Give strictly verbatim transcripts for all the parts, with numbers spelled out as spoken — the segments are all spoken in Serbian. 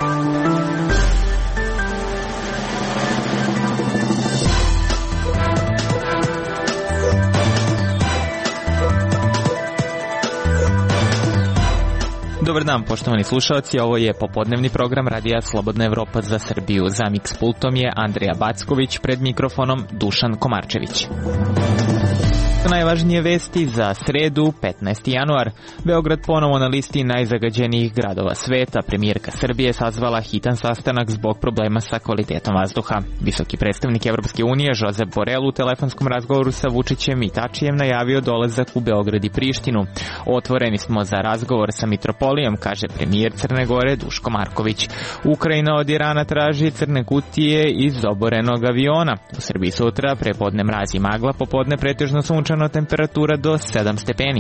Dobar dan, poštovani slušalci, ovo je popodnevni program Radija Slobodna Evropa za Srbiju. Za Mix pultom je Andrija Backović, pred mikrofonom Dušan Komarčević. Najvažnije vesti za sredu, petnaesti januar. Beograd ponovo na listi najzagađenijih gradova sveta. Premijerka Srbije sazvala hitan sastanak zbog problema sa kvalitetom vazduha. Visoki predstavnik Evropske unije Josep Borrell u telefonskom razgovoru sa Vučićem i Tačijem najavio dolazak u Beograd i Prištinu. Otvoreni smo za razgovor sa mitropolijom, kaže premijer Crne Gore Duško Marković. Ukrajina od Irana traži crne kutije iz oborenog aviona. U Srbiji sutra prepodne mraz i magla, popodne pretežno sunčano, temperatura do sedam stepeni.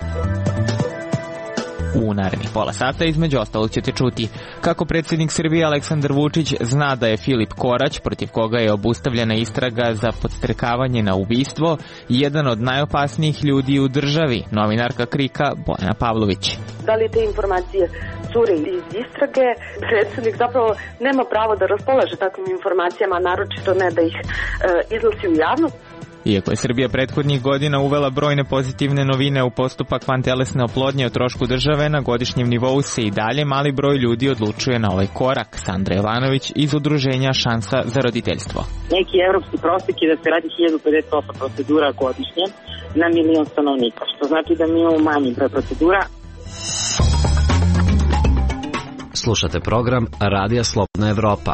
U narednih pola sata između ostalog ćete čuti kako predsjednik Srbije Aleksandar Vučić zna da je Filip Korać, protiv koga je obustavljena istraga za podstrekavanje na ubistvo, jedan od najopasnijih ljudi u državi, novinarka Krika Bojana Pavlović. Da li te informacije cure iz istrage? Predsjednik zapravo nema pravo da raspolaže takvim informacijama, naročito ne da ih e, iznosi u javnost. Iako je Srbija prethodnih godina uvela brojne pozitivne novine u postupak vantelesne oplodnje o trošku države, na godišnjem nivou se i dalje mali broj ljudi odlučuje na ovaj korak. Sandra Jovanović iz udruženja Šansa za roditeljstvo. Neki evropski prosjek je da se radi hiljadu pedeset osam procedura godišnje na milion stanovnika, što znači da mi imamo manji broj procedura. Slušate program Radija Slobodna Evropa.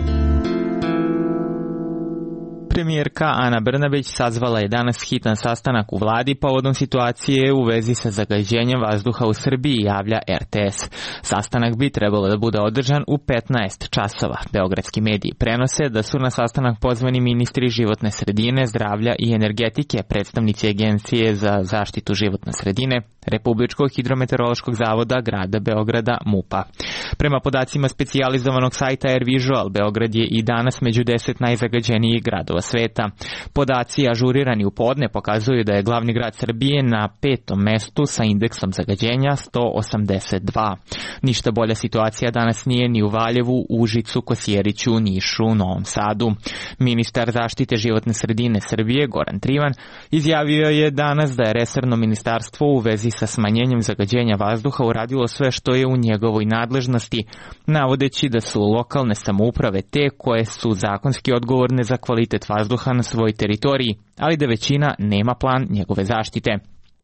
Premijerka Ana Brnabić sazvala je danas hitan sastanak u vladi povodom situacije u vezi sa zagađenjem vazduha u Srbiji, javlja er te es. Sastanak bi trebalo da bude održan u petnaest časova. Beogradski mediji prenose da su na sastanak pozvani ministri životne sredine, zdravlja i energetike, predstavnici Agencije za zaštitu životne sredine, Republičkog hidrometeorološkog zavoda, grada Beograda, MUP-a. Prema podacima specijalizovanog sajta AirVisual, Beograd je i danas među deset najzagađenijih gradova sveta. Podaci ažurirani u podne pokazuju da je glavni grad Srbije na petom mestu sa indeksom zagađenja sto osamdeset dva. Ništa bolja situacija danas nije ni u Valjevu, Užicu, Kosjeriću, Nišu, Novom Sadu. Ministar zaštite životne sredine Srbije, Goran Trivan, izjavio je danas da je resorno ministarstvo u vezi sa smanjenjem zagađenja vazduha uradilo sve što je u njegovoj nadležnosti, navodeći da su lokalne samouprave te koje su zakonski odgovorne za kvalitet vazduha na svojoj teritoriji, ali da većina nema plan njegove zaštite.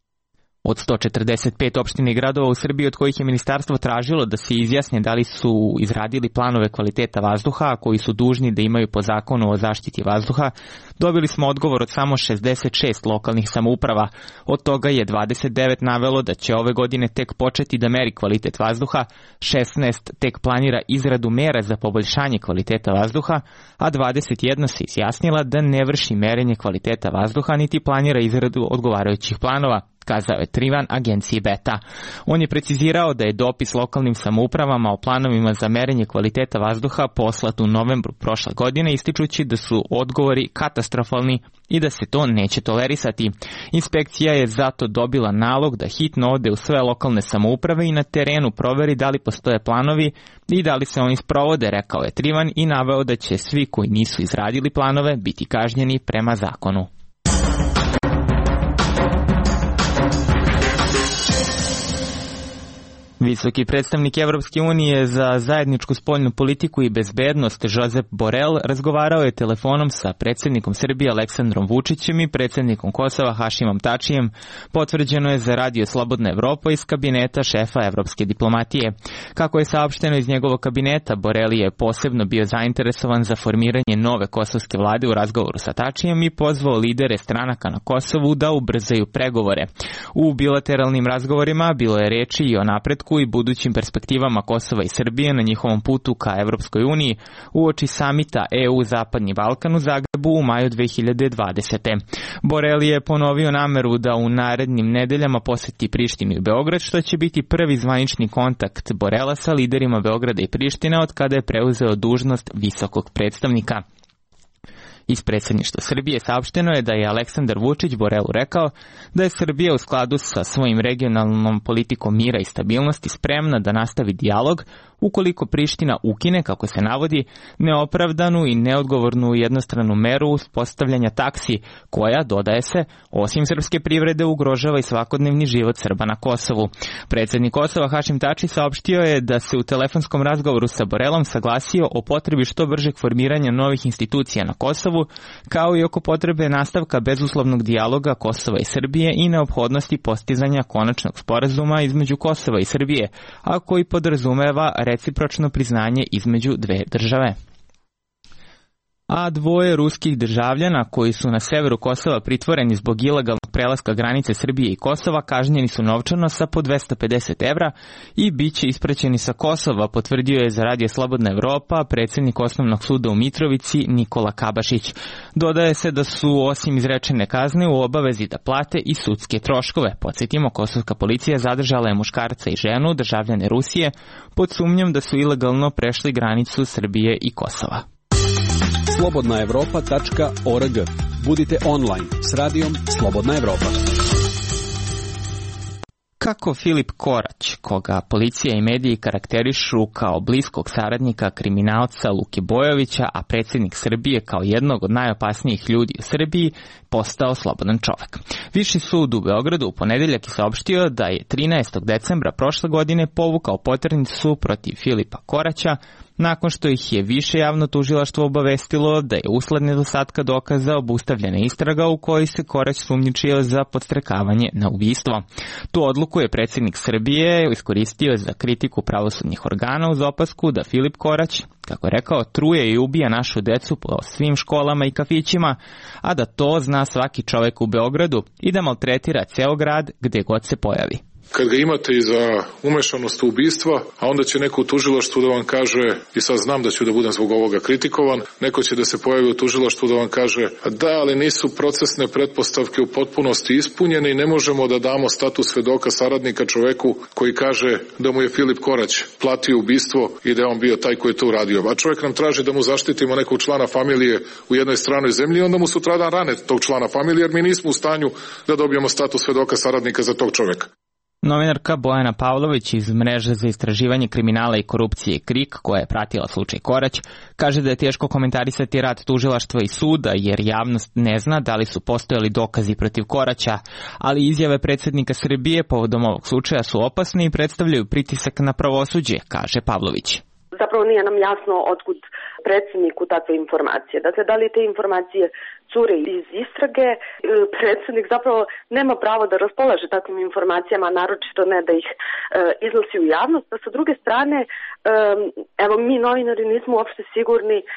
Od sto četrdeset pet opština i gradova u Srbiji od kojih je ministarstvo tražilo da se izjasne da li su izradili planove kvaliteta vazduha, a koji su dužni da imaju po zakonu o zaštiti vazduha, dobili smo odgovor od samo šezdeset šest lokalnih samouprava. Od toga je dvadeset devet navelo da će ove godine tek početi da meri kvalitet vazduha, šesnaest tek planira izradu mera za poboljšanje kvaliteta vazduha, a dvadeset jedna se izjasnila da ne vrši merenje kvaliteta vazduha niti planira izradu odgovarajućih planova, kazao je Trivan agenciji Beta. On je precizirao da je dopis lokalnim samoupravama o planovima za merenje kvaliteta vazduha poslat u novembru prošle godine, ističući da su odgovori katastrofalni i da se to neće tolerisati. Inspekcija je zato dobila nalog da hitno ode u sve lokalne samouprave i na terenu proveri da li postoje planovi i da li se oni sprovode, rekao je Trivan i naveo da će svi koji nisu izradili planove biti kažnjeni prema zakonu. Visoki predstavnik Evropske unije za zajedničku spoljnu politiku i bezbednost Josep Borrell razgovarao je telefonom sa predsjednikom Srbije Aleksandrom Vučićem i predsjednikom Kosova Hašimom Tačijem, potvrđeno je za Radio Slobodna Evropa iz kabineta šefa evropske diplomatije. Kako je saopšteno iz njegovog kabineta, Borrell je posebno bio zainteresovan za formiranje nove kosovske vlade u razgovoru sa Tačijem i pozvao lidere stranaka na Kosovu da ubrzaju pregovore. U bilateralnim razgovorima bilo je reči i o napretku i budućim perspektivama Kosova i Srbije na njihovom putu ka Evropskoj uniji uoči samita E U Zapadni Balkan u Zagrebu u maju dve hiljade dvadesete. Borrell je ponovio nameru da u narednim nedeljama poseti Prištinu i Beograd, što će biti prvi zvanični kontakt Borrella sa liderima Beograda i Prištine od kada je preuzeo dužnost visokog predstavnika. Iz predsjedništva Srbije saopšteno je da je Aleksandar Vučić Borelu rekao da je Srbija u skladu sa svojim regionalnom politikom mira i stabilnosti spremna da nastavi dijalog ukoliko Priština ukine, kako se navodi, neopravdanu i neodgovornu jednostranu meru uspostavljanja taksi, koja, dodaje se, osim srpske privrede ugrožava i svakodnevni život Srba na Kosovu. Predsjednik Kosova Hašim Tači saopštio je da se u telefonskom razgovoru sa Borelom saglasio o potrebi što bržeg formiranja novih institucija na Kosovu, kao i oko potrebe nastavka bezuslovnog dijaloga Kosova i Srbije i neophodnosti postizanja konačnog sporazuma između Kosova i Srbije, a koji podrazumeva recipročno priznanje između dve države. A dvoje ruskih državljana koji su na severu Kosova pritvoreni zbog ilegalnog prelaska granice Srbije i Kosova kažnjeni su novčano sa po dvesta pedeset evra i bit će ispraćeni sa Kosova, potvrdio je za Radio Slobodna Evropa predsjednik Osnovnog suda u Mitrovici Nikola Kabašić. Dodaje se da su osim izrečene kazne u obavezi da plate i sudske troškove. Podsjetimo, kosovska policija zadržala je muškarca i ženu, državljane Rusije, pod sumnjom da su ilegalno prešli granicu Srbije i Kosova. slobodna evropa tačka org. Budite online s radijom Slobodna Evropa. Kako Filip Korać, koga policija i mediji karakterišu kao bliskog saradnika kriminalca Luke Bojovića, a predsjednik Srbije kao jednog od najopasnijih ljudi u Srbiji, postao slobodan čovek. Viši sud u Beogradu u ponedeljak je saopštio da je trinaestog decembra prošle godine povukao poternicu protiv Filipa Koraća, nakon što ih je više javno tužilaštvo obavestilo da je usled nedostatka dokaza obustavljena istraga u kojoj se Korać sumnjičio za podstrekavanje na ubistvo. Tu odluku je predsjednik Srbije iskoristio za kritiku pravosudnih organa uz opasku da Filip Korać, kako je rekao, truje i ubija našu decu po svim školama i kafićima, a da to zna svaki čovek u Beogradu i da maltretira ceo grad gde god se pojavi. Kad ga imate i za umešanost u ubistva, a onda će neko u tužilaštvu da vam kaže, i sad znam da ću da budem zbog ovoga kritikovan, neko će da se pojavi u tužilaštvu da vam kaže, da, ali nisu procesne pretpostavke u potpunosti ispunjene i ne možemo da damo status svedoka saradnika čoveku koji kaže da mu je Filip Korać platio ubistvo i da je on bio taj koji je to uradio. A čovek nam traži da mu zaštitimo nekog člana familije u jednoj stranoj zemlji i onda mu sutradan rane tog člana familije, jer mi nismo u stanju da dobijemo status svedoka saradnika za tog čoveka. Novinarka Bojana Pavlović iz Mreže za istraživanje kriminala i korupcije KRIK, koja je pratila slučaj Korać, kaže da je teško komentarisati rad tužilaštva i suda jer javnost ne zna da li su postojali dokazi protiv Koraća, ali izjave predsjednika Srbije povodom ovog slučaja su opasne i predstavljaju pritisak na pravosuđe, kaže Pavlović. Zapravo nije nam jasno otkud predsjedniku takve informacije. Dakle, da li te informacije cure iz istrage, predsjednik zapravo nema pravo da raspolaže takvim informacijama, naročito ne da ih e, iznosi u javnost. A sa druge strane, e, evo mi novinari nismo uopšte sigurni e,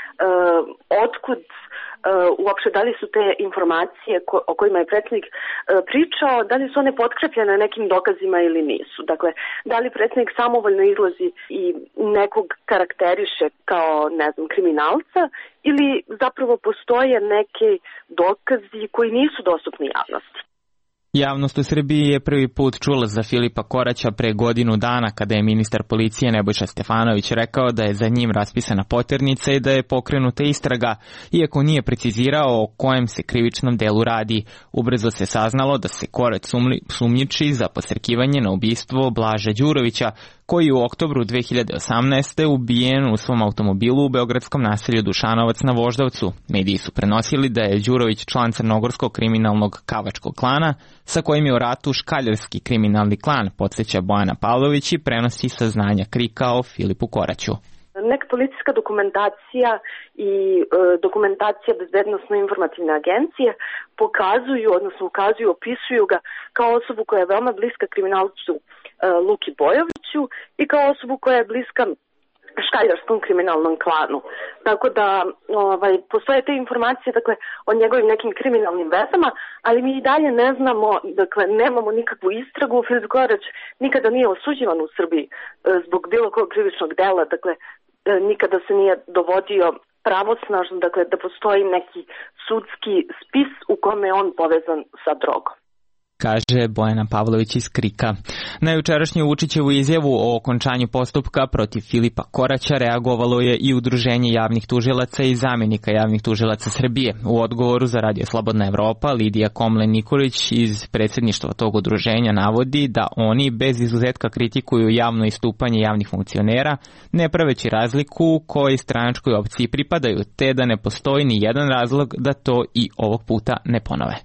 otkud Uh, uopšte da li su te informacije ko, o kojima je predsjednik uh, pričao, da li su one potkrepljene nekim dokazima ili nisu. Dakle, da li predsjednik samovoljno izlazi i nekog karakteriše kao, ne znam, kriminalca ili zapravo postoje neki dokazi koji nisu dostupni javnosti. Javnost u Srbiji je prvi put čula za Filipa Koraća pre godinu dana kada je ministar policije Nebojša Stefanović rekao da je za njim raspisana poternica i da je pokrenuta istraga, iako nije precizirao o kojem se krivičnom delu radi. Ubrzo se saznalo da se Korać sumnjiči za podstrekivanje na ubistvo Blaža Đurovića, koji u oktobru dve hiljade osamnaeste. ubijen u svom automobilu u beogradskom naselju Dušanovac na Voždovcu. Mediji su prenosili da je Đurović član crnogorskog kriminalnog Kavačkog klana, sa kojim je u ratu škaljarski kriminalni klan, podsjeća Bojana Pavlović i prenosi saznanja KRIK-a o Filipu Koraću. Neka policijska dokumentacija i e, dokumentacija Bezbednosno-informativne agencije pokazuju, odnosno ukazuju, opisuju ga kao osobu koja je veoma bliska kriminalcu e, Luki Bojoviću i kao osobu koja je bliska škaljarskom kriminalnom klanu. Tako da ovaj, postoje te informacije, dakle, o njegovim nekim kriminalnim vezama, ali mi i dalje ne znamo, dakle, nemamo nikakvu istragu. Filip Korać nikada nije osuđivan u Srbiji e, zbog bilo kog krivičnog dela, dakle, e, nikada se nije dovodio pravosnažno, dakle, da postoji neki sudski spis u kome je on povezan sa drogom. kaže Bojana Pavlović iz Krika. Na jučerašnju Vučićevu izjavu o okončanju postupka protiv Filipa Koraća reagovalo je i Udruženje javnih tužilaca i zamjenika javnih tužilaca Srbije. U odgovoru za Radio Slobodna Evropa Lidija Komlen-Nikolić iz predsjedništva tog udruženja navodi da oni bez izuzetka kritikuju javno istupanje javnih funkcionera, ne praveći razliku kojoj stranačkoj opciji pripadaju, te da ne postoji ni jedan razlog da to i ovog puta ne ponove.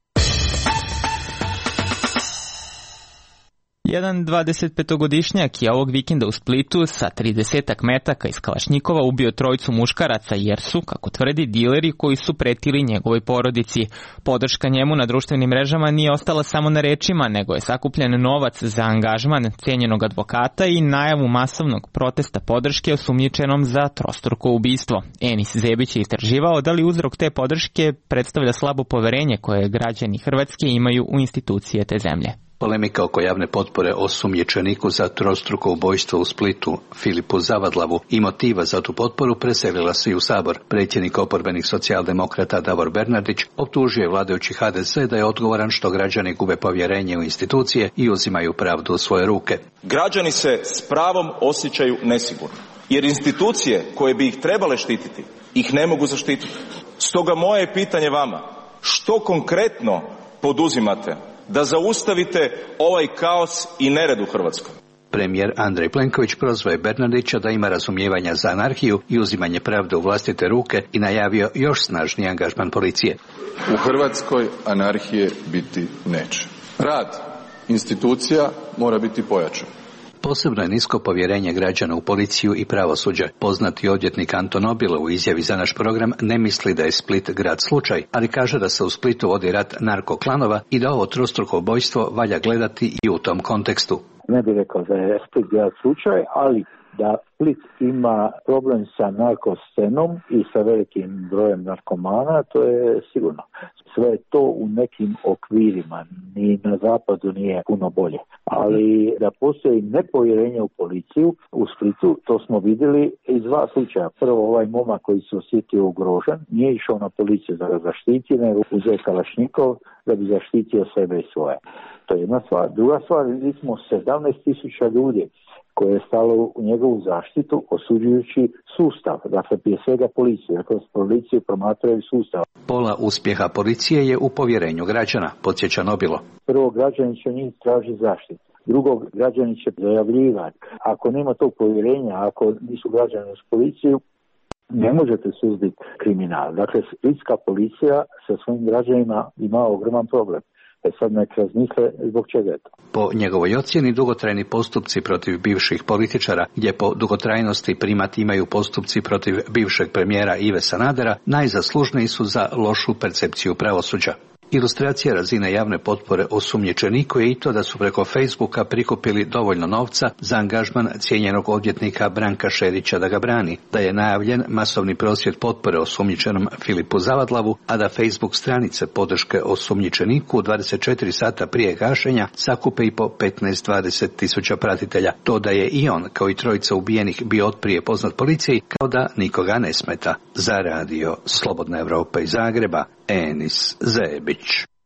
Jedan dvadesetpetogodišnjak je ovog vikenda u Splitu sa tridesetak metaka iz Kalašnjikova ubio trojicu muškaraca jer su, kako tvrdi, dileri koji su pretili njegovoj porodici. Podrška njemu na društvenim mrežama nije ostala samo na rečima, nego je sakupljen novac za angažman cijenjenog advokata i najavu masovnog protesta podrške osumnjičenom za trostruko ubistvo. Enis Zebić je istraživao da li uzrok te podrške predstavlja slabo poverenje koje građani Hrvatske imaju u institucije te zemlje. Polemika oko javne potpore osumnjičeniku za trostruko ubojstvo u Splitu, Filipu Zavadlavu, i motiva za tu potporu preselila se i u Sabor. Predsjednik oporbenih socijaldemokrata Davor Bernardić optužio je vladajući ha de ze da je odgovoran što građani gube povjerenje u institucije i uzimaju pravdu u svoje ruke. Građani se s pravom osjećaju nesigurno, jer institucije koje bi ih trebale štititi ih ne mogu zaštititi. Stoga moje pitanje vama, što konkretno poduzimate da zaustavite ovaj kaos i nered u Hrvatskoj? Premijer Andrej Plenković prozvao je Bernardića da ima razumijevanja za anarhiju i uzimanje pravde u vlastite ruke i najavio još snažniji angažman policije. U Hrvatskoj anarhije biti neće. Rad institucija mora biti pojačan. Posebno je nisko povjerenje građana u policiju i pravosuđe. Poznati odvjetnik Anton Obilo u izjavi za naš program ne misli da je Split grad slučaj, ali kaže da se u Splitu vodi rat narkoklanova i da ovo trostruko ubojstvo valja gledati i u tom kontekstu. Ne bih rekao da je Split grad slučaj, ali da Split ima problem sa narkoscenom i sa velikim brojem narkomana, to je sigurno. Sve je to u nekim okvirima, ni na zapadu nije puno bolje. Ali da postoji nepovjerenje u policiju u Splitu, to smo vidjeli iz dva slučaja. Prvo, ovaj momak koji se osjetio ugrožen, nije išao na policiju da ga zaštiti, nego uzeo Kalašnjikov da bi zaštitio sebe i svoje. To je jedna stvar. Druga stvar, vidjeli smo sedamnaest tisuća ljudi koje je stalo u njegovu zaštitu osuđujući sustav, dakle prije svega policiju, dakle policiju promatraju sustav. Pola uspjeha policije je u povjerenju građana, podsjeća Nobilo. Prvo, građani će njih tražiti zaštitu. Drugo, građani će zajavljivati. Ako nema tog povjerenja, ako nisu građani uz policiju, ne možete suzbiti kriminal. Dakle, splitska policija sa svojim građanima ima ogroman problem. E sad nek razmisle zbog čega je to. Po njegovoj ocjeni, dugotrajni postupci protiv bivših političara, gdje po dugotrajnosti primat imaju postupci protiv bivšeg premijera Ive Sanadera, najzaslužniji su za lošu percepciju pravosuđa. Ilustracija razine javne potpore osumnjičeniku je i to da su preko Facebooka prikupili dovoljno novca za angažman cijenjenog odvjetnika Branka Šerića da ga brani, da je najavljen masovni prosvjed potpore osumnjičenom Filipu Zavadlavu, a da Facebook stranice podrške osumnjičeniku dvadeset četiri sata prije gašenja sakupe i po petnaest do dvadeset tisuća pratitelja. To da je i on, kao i trojica ubijenih, bio otprije poznat policiji, kao da nikoga ne smeta. Za radio Slobodna Evropa iz Zagreba, Enis Zebić.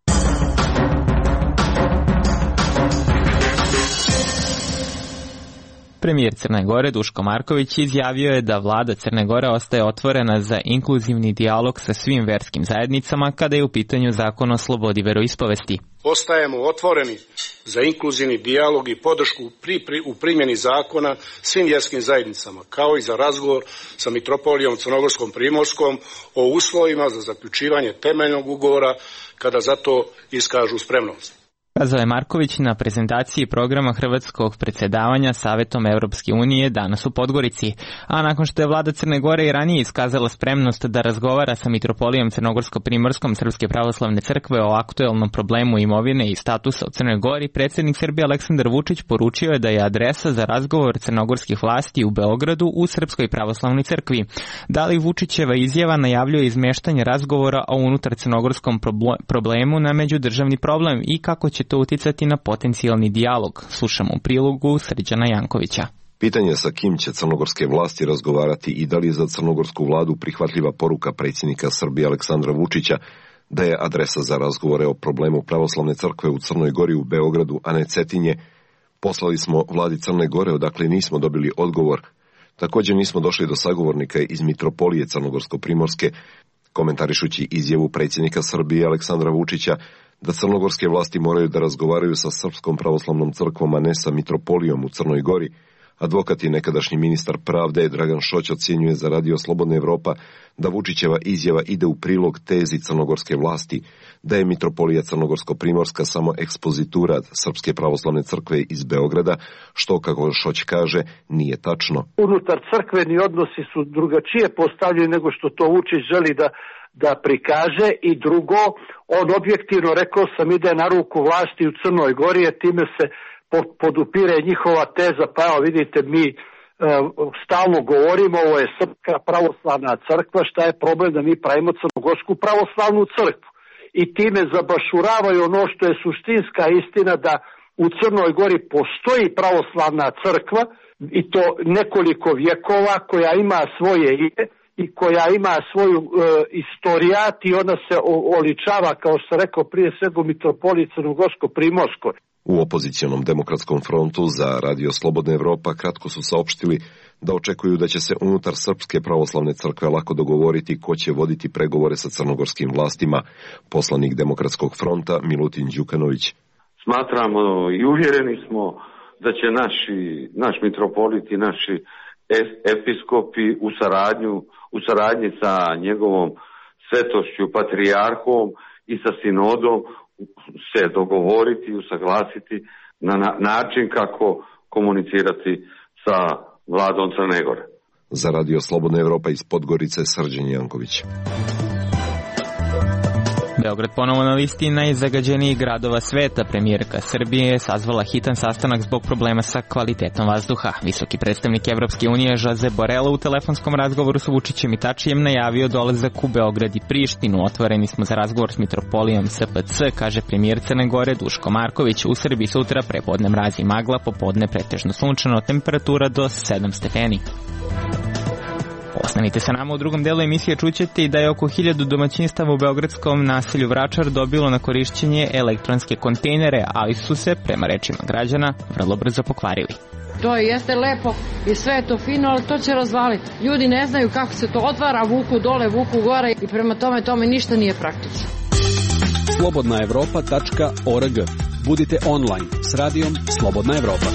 Premijer Crne Gore Duško Marković izjavio je da vlada Crne Gore ostaje otvorena za inkluzivni dijalog sa svim verskim zajednicama kada je u pitanju zakon o slobodi veroispovesti. Ostajemo otvoreni za inkluzivni dijalog i podršku pri, pri, u primjeni zakona svim vjerskim zajednicama, kao i za razgovor sa mitropolijom Crnogorskom Primorskom o uslovima za zaključivanje temeljnog ugovora kada za to iskažu spremnost. Kazao je Marković na prezentaciji programa hrvatskog predsjedavanja Savetom Europske unije danas u Podgorici, a nakon što je vlada Crne Gore i ranije iskazala spremnost da razgovara sa mitropolijom Crnogorsko-Primorskom Srpske pravoslavne crkve o aktuelnom problemu imovine i statusa u Crnoj Gori, predsjednik Srbije Aleksandar Vučić poručio je da je adresa za razgovor crnogorskih vlasti u Beogradu u Srpskoj pravoslavnoj crkvi. Da li Vučićeva izjava najavljuje izmeštanje razgovora o unutar crnogorskom problemu na međudržavni problem i kako će to uticati na potencijalni dijalog? Slušamo u prilogu Srđana Jankovića. Pitanje sa kim će crnogorske vlasti razgovarati i da li je za crnogorsku vladu prihvatljiva poruka predsjednika Srbije Aleksandra Vučića da je adresa za razgovore o problemu pravoslavne crkve u Crnoj Gori u Beogradu, a ne Cetinje. Poslali smo vladi Crne Gore, odakle nismo dobili odgovor. Također nismo došli do sagovornika iz Mitropolije Crnogorsko-Primorske, komentarišući izjavu predsjednika Srbije Aleksandra Vučića da crnogorske vlasti moraju da razgovaraju sa Srpskom pravoslavnom crkvom, a ne sa Mitropolijom u Crnoj Gori. Advokat i nekadašnji ministar pravde Dragan Šoć ocjenjuje za Radio Slobodna Evropa da Vučićeva izjava ide u prilog tezi crnogorske vlasti, da je Mitropolija Crnogorsko-Primorska samo ekspozitura Srpske pravoslavne crkve iz Beograda, što, kako Šoć kaže, nije tačno. Unutar crkveni odnosi su drugačije postavljeni nego što to Vučić želi da da prikaže, i drugo, on objektivno, rekao sam, ide na ruku vlasti u Crnoj Gori, jer time se podupire njihova teza. Pa evo vidite, mi e, stalno govorimo, ovo je Srpska pravoslavna crkva, šta je problem da mi pravimo Crnogorsku pravoslavnu crkvu, i time zabašuravaju ono što je suštinska istina, da u Crnoj Gori postoji pravoslavna crkva, i to nekoliko vjekova, koja ima svoje ime i koja ima svoju e, istorijat, i ona se o, oličava, kao što sam rekao, prije svega u Mitropoliji Crnogorsko-Primorskoj. U opozicionom demokratskom frontu za Radio Slobodna Evropa kratko su saopštili da očekuju da će se unutar Srpske pravoslavne crkve lako dogovoriti ko će voditi pregovore sa crnogorskim vlastima. Poslanik Demokratskog fronta Milutin Đukanović. Smatramo i uvjereni smo da će naši, naš mitropolit i naši episkopi u saradnju, u saradnji sa njegovom svetošću patrijarhom i sa sinodom se dogovoriti i usaglasiti na način kako komunicirati sa vladom Crne Gore. Za Radio Slobodna Evropa iz Podgorice, Srđan Janković. Beograd ponovo na listi najzagađenijih gradova sveta. Premijerka Srbije je sazvala hitan sastanak zbog problema sa kvalitetom vazduha. Visoki predstavnik Evropske unije Josep Borrell u telefonskom razgovoru sa Vučićem i Tačijem najavio dolazak u Beograd i Prištinu. Otvoreni smo za razgovor s Mitropolijom S P C, kaže premijer Crne Gore Duško Marković. U Srbiji sutra prepodne mraz i magla, popodne pretežno sunčano, temperatura do sedam stepeni. Ostanite sa nama, u drugom delu emisije čućete da je oko hiljadu domaćinstava u beogradskom naselju Vračar dobilo na korišćenje elektronske kontejnere, ali su se, prema rečima građana, vrlo brzo pokvarili. To jeste lepo i sve je to fino, ali to će razvaliti. Ljudi ne znaju kako se to otvara, vuku dole, vuku gore, i prema tome tome ništa nije praktično. slobodna evropa tačka org. Budite online s radijom Slobodna Evropa.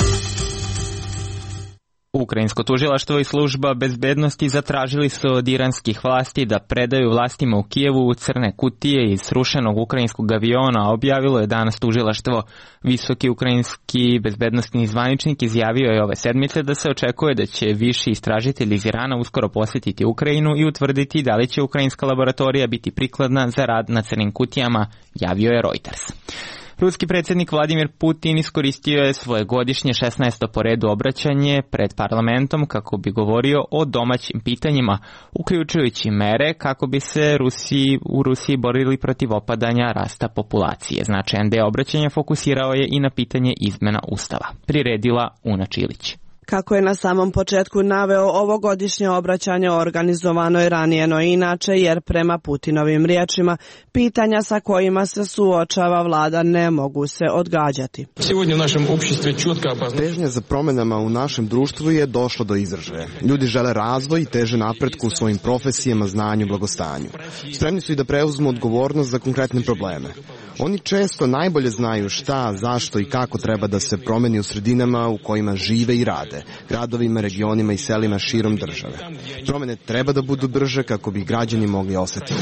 Ukrajinsko tužilaštvo i služba bezbednosti zatražili su od iranskih vlasti da predaju vlastima u Kijevu crne kutije iz srušenog ukrajinskog aviona, objavilo je danas tužilaštvo. Visoki ukrajinski bezbednostni zvaničnik izjavio je ove sedmice da se očekuje da će viši istražitelj iz Irana uskoro posjetiti Ukrajinu i utvrditi da li će ukrajinska laboratorija biti prikladna za rad na crnim kutijama, javio je Reuters. Ruski predsjednik Vladimir Putin iskoristio je svoje godišnje šesnaesto po redu obraćanje pred parlamentom kako bi govorio o domaćim pitanjima, uključujući mere kako bi se Rusiji, u Rusiji borili protiv opadanja rasta populacije. Značajan deo obraćanja fokusirao je i na pitanje izmjena ustava. Priredila Una Čilić. Kako je na samom početku naveo, ovogodišnje obraćanje organizovano je ranije, no inače, jer prema Putinovim riječima, pitanja sa kojima se suočava vlada ne mogu se odgađati. Težnja za promjenama u našem društvu je došla do izražaja. Ljudi žele razvoj i teže napretku u svojim profesijama, znanju, blagostanju. Spremni su i da preuzmu odgovornost za konkretne probleme. Oni često najbolje znaju šta, zašto i kako treba da se promeni u sredinama u kojima žive i rade, gradovima, regionima i selima širom države. Promene treba da budu brže kako bi građani mogli osjetiti.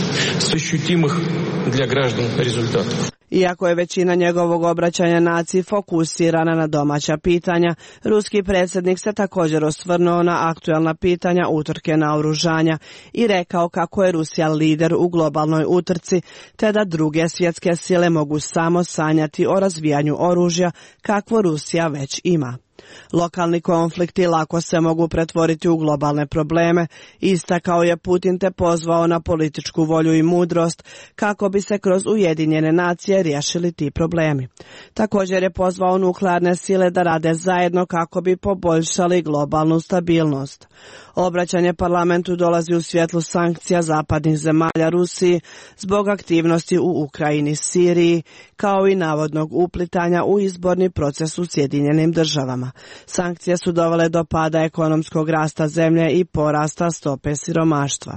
Iako je većina njegovog obraćanja naciji fokusirana na domaća pitanja, ruski predsjednik se također osvrnuo na aktualna pitanja utrke naoružanja i rekao kako je Rusija lider u globalnoj utrci, te da druge svjetske sile mogu samo sanjati o razvijanju oružja kakvo Rusija već ima. Lokalni konflikti lako se mogu pretvoriti u globalne probleme, istakao je Putin te pozvao na političku volju i mudrost kako bi se kroz Ujedinjene nacije riješili ti problemi. Također je pozvao nuklearne sile da rade zajedno kako bi poboljšali globalnu stabilnost. Obraćanje parlamentu dolazi u svjetlu sankcija zapadnih zemalja Rusiji zbog aktivnosti u Ukrajini, Siriji, kao i navodnog uplitanja u izborni proces u Sjedinjenim državama. Sankcije su dovele do pada ekonomskog rasta zemlje i porasta stope siromaštva.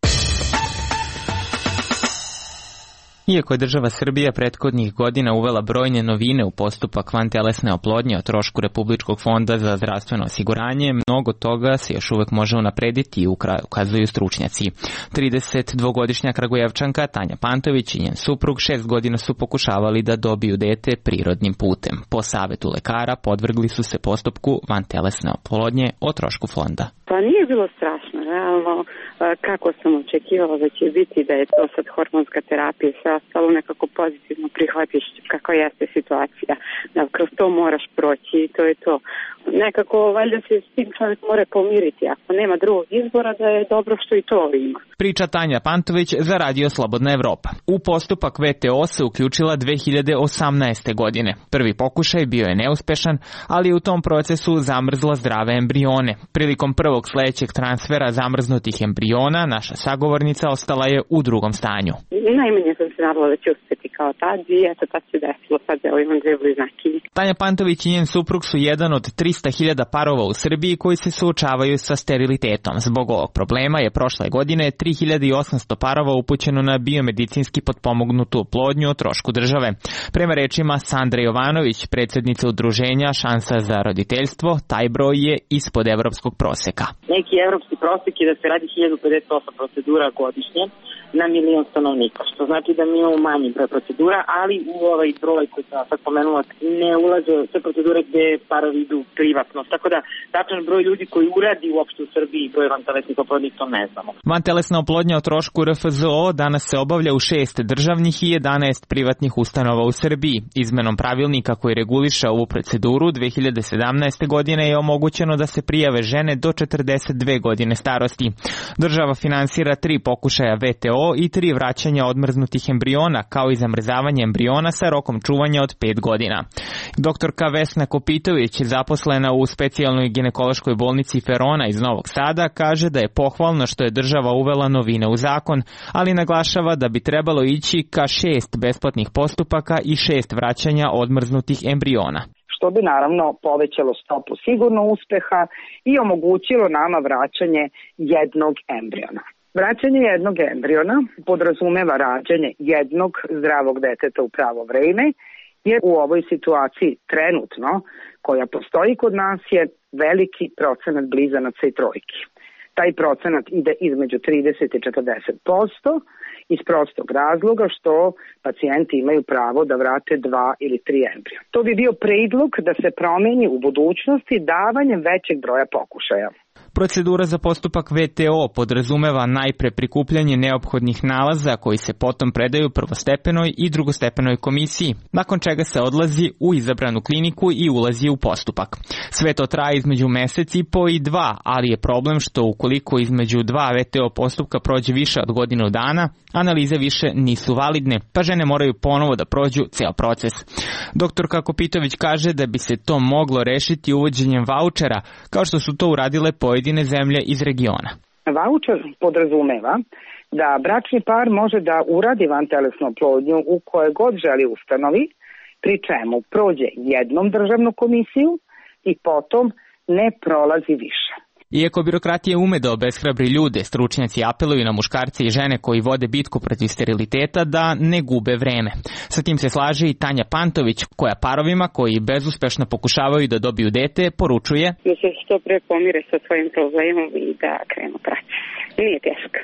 Iako je država Srbija prethodnih godina uvela brojne novine u postupak vantelesne oplodnje o trošku Republičkog fonda za zdravstveno osiguranje, mnogo toga se još uvek može unaprediti i ukazuju stručnjaci. tridesetdvogodišnja Kragujevčanka Tanja Pantović i njen suprug šest godina su pokušavali da dobiju dete prirodnim putem. Po savetu lekara podvrgli su se postupku vantelesne oplodnje o trošku fonda. Pa nije bilo strašno, realno, kako sam očekivala da će biti, da je to sad hormonska terapija i sve ostalo, nekako pozitivno prihvatiš kakva jeste situacija, da kroz to moraš proći i to je to. Nekako, valjda se s tim čovjek mora pomiriti, ako nema drugog izbora, da je dobro što i to ima. Priča Tanja Pantović za Radio Slobodna Evropa. U postupak V T O se uključila dve hiljade osamnaeste. godine. Prvi pokušaj bio je neuspešan, ali je u tom procesu zamrzla zdrave embrione. Prilikom prvog sledećeg transfera zamrznutih embriona, naša sagovornica ostala je u drugom stanju. Najmanje sam se nadala da će uspeti kao tad i eto tad se desilo, sad evo imam dve bliznakinje. Tanja Pantović i njen suprug su jedan od trista hiljada parova u Srbiji koji se suočavaju sa sterilitetom. Zbog ovog problema je prošle godine tri hiljade osamsto parova upućeno na biomedicinski potpomognutu oplodnju o trošku države. Prema rečima Sandre Jovanović, predsjednice udruženja Šansa za roditeljstvo, taj broj je ispod evropskog proseka. Neki evropski prosek je da se radi hiljadu pedeset osam procedura godišnje na milion stanovnika, što znači da mi imamo manji broj procedura, ali u ovaj broj koji sam sad pomenula ne ulaze sve procedure gde parovi idu privatno, tako da tačan broj ljudi koji uradi uopšte u Srbiji broj vantelesnih oplodnji, to ne znamo. Vantelesna oplodnja o trošku R F Z O danas se obavlja u šest državnih i jedanaest privatnih ustanova u Srbiji. Izmenom pravilnika koji reguliše ovu proceduru dve hiljade sedamnaeste. godine je omogućeno da se prijave žene do četrdeset dve godine starosti. Država finansira tri pokušaja V T O i tri vraćanja odmrznutih embriona, kao i zamrzavanje embriona sa rokom čuvanja od pet godina. Doktorka Vesna Kopitović, zaposlena u specijalnoj ginekološkoj bolnici Ferona iz Novog Sada, kaže da je pohvalno što je država uvela novine u zakon, ali naglašava da bi trebalo ići ka šest besplatnih postupaka i šest vraćanja odmrznutih embriona. Što bi naravno povećalo stopu sigurno uspeha i omogućilo nama vraćanje jednog embriona. Vraćanje jednog embriona podrazumeva rađanje jednog zdravog deteta u pravo vreme, jer u ovoj situaciji trenutno koja postoji kod nas je veliki procenat blizanaca i trojki. Taj procenat ide između trideset i četrdeset posto iz prostog razloga što pacijenti imaju pravo da vrate dva ili tri embrija. To bi bio predlog da se promeni u budućnosti davanjem većeg broja pokušaja. Procedura za postupak V T O podrazumeva najpre prikupljanje neophodnih nalaza koji se potom predaju prvostepenoj i drugostepenoj komisiji, nakon čega se odlazi u izabranu kliniku i ulazi u postupak. Sve to traje između mesec i po i dva, ali je problem što ukoliko između dva V T O postupka prođe više od godinu dana, analize više nisu validne, pa žene moraju ponovo da prođu ceo proces. Doktorka Kopitović kaže da bi se to moglo rešiti uvođenjem vaučera, kao što su to uradile pojedine zemlje iz regiona. Vaučer podrazumeva da bračni par može da uradi vantelesnu oplodnju u kojoj god želi ustanovi, pri čemu prođe jednom državnu komisiju i potom ne prolazi više. Iako birokratija ume da obeshrabri ljude, stručnjaci apeluju na muškarce i žene koji vode bitku protiv steriliteta da ne gube vreme. Sa tim se slaže i Tanja Pantović, koja parovima koji bezuspešno pokušavaju da dobiju dete poručuje da se što pre pomire sa svojim problemom i da krenu proces. Nije teško.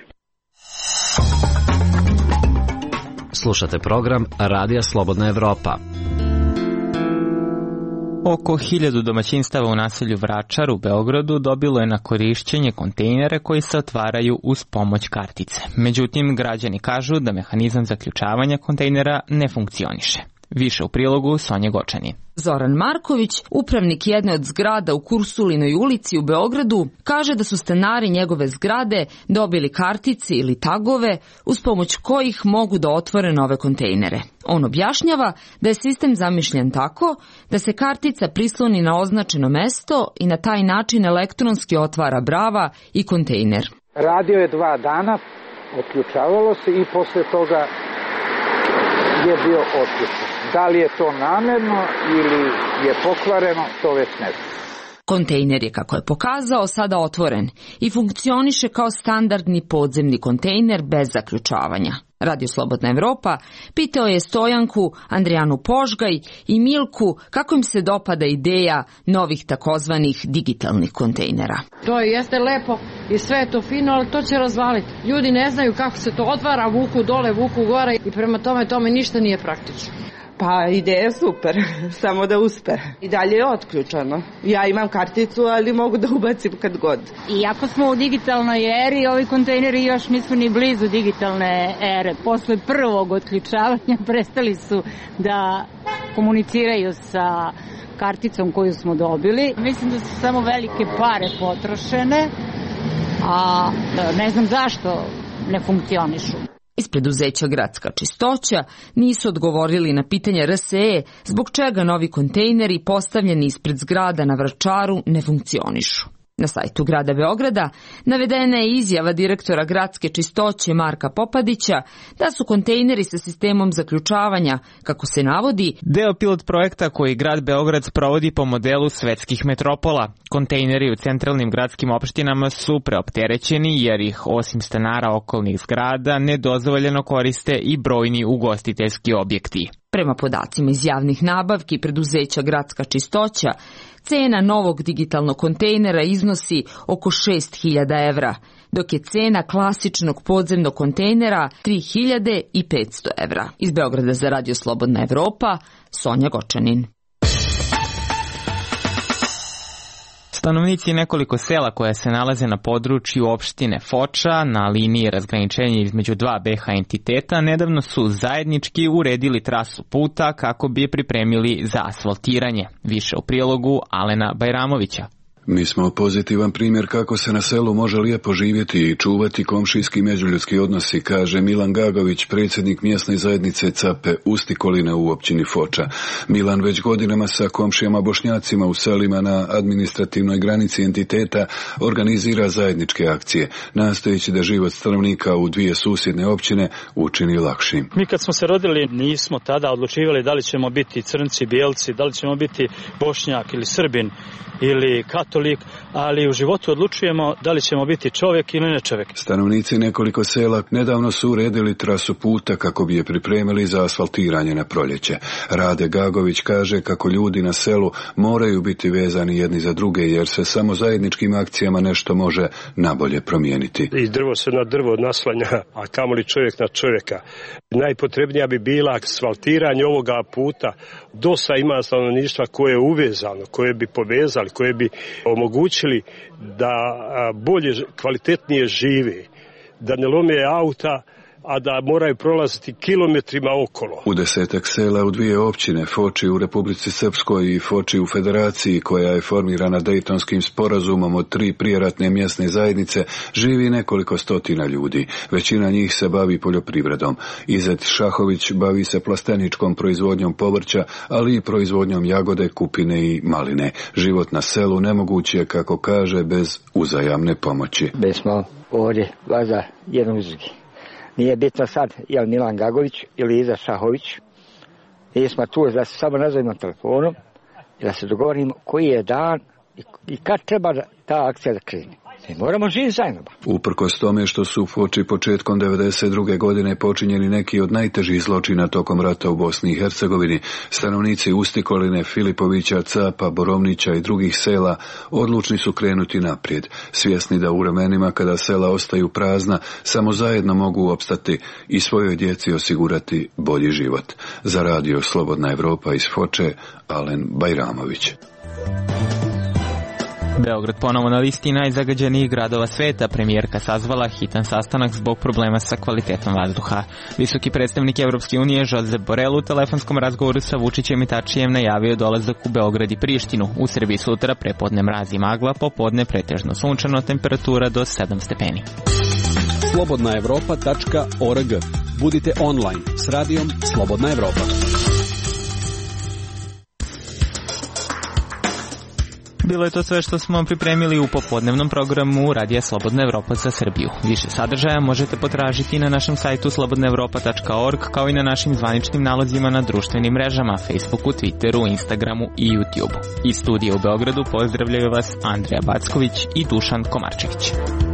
Slušate program Radija Slobodna Evropa. Oko hiljadu domaćinstava u naselju Vračar u Beogradu dobilo je na korišćenje kontejnere koji se otvaraju uz pomoć kartice. Međutim, građani kažu da mehanizam zaključavanja kontejnera ne funkcioniše. Više u prilogu Sonje Gočanin. Zoran Marković, upravnik jedne od zgrada u Kursulinoj ulici u Beogradu, kaže da su stanari njegove zgrade dobili kartice ili tagove uz pomoć kojih mogu da otvore nove kontejnere. On objašnjava da je sistem zamišljen tako da se kartica prisloni na označeno mesto i na taj način elektronski otvara brava i kontejner. Radio je dva dana, otključavalo se i posle toga je bio otključen. Da li je to namerno ili je pokvareno, to već ne znam. Kontejner je, kako je pokazao, sada otvoren i funkcioniše kao standardni podzemni kontejner bez zaključavanja. Radio Slobodna Evropa pitao je Stojanku, Andrijanu Požgaj i Milku kako im se dopada ideja novih takozvanih digitalnih kontejnera. To jeste lepo i sve je to fino, ali to će razvaliti. Ljudi ne znaju kako se to otvara, vuku dole, vuku gore i prema tome tome ništa nije praktično. Pa ideja je super, samo da uspe. I dalje je otključano. Ja imam karticu, ali mogu da ubacim kad god. Iako smo u digitalnoj eri, ovi kontejneri još nisu ni blizu digitalne ere. Posle prvog otključavanja prestali su da komuniciraju sa karticom koju smo dobili. Mislim da su samo velike pare potrošene, a ne znam zašto ne funkcionišu. Iz preduzeća Gradska čistoća nisu odgovorili na pitanje R S E zbog čega novi kontejneri postavljeni ispred zgrada na Vračaru ne funkcionišu. Na sajtu grada Beograda navedena je izjava direktora Gradske čistoće Marka Popadića da su kontejneri sa sistemom zaključavanja, kako se navodi, deo pilot projekta koji grad Beograd sprovodi po modelu svetskih metropola. Kontejneri u centralnim gradskim opštinama su preopterećeni jer ih osim stanara okolnih zgrada nedozvoljeno koriste i brojni ugostiteljski objekti. Prema podacima iz javnih nabavki preduzeća Gradska čistoća, cena novog digitalnog kontejnera iznosi oko šest hiljada evra, dok je cena klasičnog podzemnog kontejnera tri hiljade petsto evra. Iz Beograda za Radio Slobodna Evropa, Sonja Gočanin. Stanovnici nekoliko sela koje se nalaze na području opštine Foča na liniji razgraničenja između dva B H entiteta nedavno su zajednički uredili trasu puta kako bi je pripremili za asfaltiranje. Više u prilogu Alena Bajramovića. Mi smo pozitivan primjer kako se na selu može lijepo živjeti i čuvati komšijski međuljudski odnosi, kaže Milan Gagović, predsjednik mjesne zajednice Cape Ustikoline u općini Foča. Milan već godinama sa komšijama Bošnjacima u selima na administrativnoj granici entiteta organizira zajedničke akcije, nastojeći da život stanovnika u dvije susjedne općine učini lakšim. Mi kad smo se rodili nismo tada odlučivali da li ćemo biti crnci, bijelci, da li ćemo biti Bošnjak ili Srbin ili katolik, ali u životu odlučujemo da li ćemo biti čovjek ili ne čovjek. Stanovnici nekoliko sela nedavno su uredili trasu puta kako bi je pripremili za asfaltiranje na proljeće. Rade Gagović kaže kako ljudi na selu moraju biti vezani jedni za druge jer se samo zajedničkim akcijama nešto može nabolje promijeniti. I drvo se na drvo naslanja, a kamoli čovjek na čovjeka. Najpotrebnija bi bila asfaltiranje ovoga puta. Dosta ima stanovništva koje je uvezano, koje bi povezali, koje bi omogućili da bolje, kvalitetnije žive, da ne lome auta, a da moraju prolaziti kilometrima okolo. U desetak sela u dvije općine, Foči u Republici Srpskoj i Foči u Federaciji, koja je formirana Dejtonskim sporazumom od tri prijeratne mjesne zajednice, živi nekoliko stotina ljudi. Većina njih se bavi poljoprivredom. Izet Šahović bavi se plasteničkom proizvodnjom povrća, ali i proizvodnjom jagode, kupine i maline. Život na selu nemoguć je, kako kaže, bez uzajamne pomoći. Mi smo ovdje vaza jednog uz drugi. Nije bitno sad je li Milan Gagović ili Iza Šahović. Mi smo tu da se samo nazovimo telefonom i da se dogovorimo koji je dan i kad treba ta akcija da krene. Mi moramo živjeti zajedno. Uprkos tome što su u Foči početkom devedeset druge godine počinjeni neki od najtežih zločina tokom rata u Bosni i Hercegovini, stanovnici Ustikoline, Filipovića, Capa, Borovnića i drugih sela odlučni su krenuti naprijed, svjesni da u vremenima kada sela ostaju prazna, samo zajedno mogu opstati i svojoj djeci osigurati bolji život. Za Radio Slobodna Evropa iz Foče, Alen Bajramović. Beograd ponovo na listi najzagađenijih gradova sveta. Premijerka sazvala hitan sastanak zbog problema sa kvalitetom vazduha. Visoki predstavnik Evropske unije Josep Borrell u telefonskom razgovoru sa Vučićem i Tačijem najavio dolazak u Beograd i Prištinu. U Srbiji sutra prepodne mraz i magla, popodne pretežno sunčano, temperatura do sedam stepeni. slobodna evropa tačka org. Budite online s radijom Slobodna Evropa. Bilo je to sve što smo pripremili u popodnevnom programu Radija Slobodna Evropa za Srbiju. Više sadržaja možete potražiti na našem sajtu slobodna evropa tačka org, kao i na našim zvaničnim nalozima na društvenim mrežama, Facebooku, Twitteru, Instagramu i YouTubeu. Iz studija u Beogradu pozdravljaju vas Andreja Backović i Dušan Komarčević.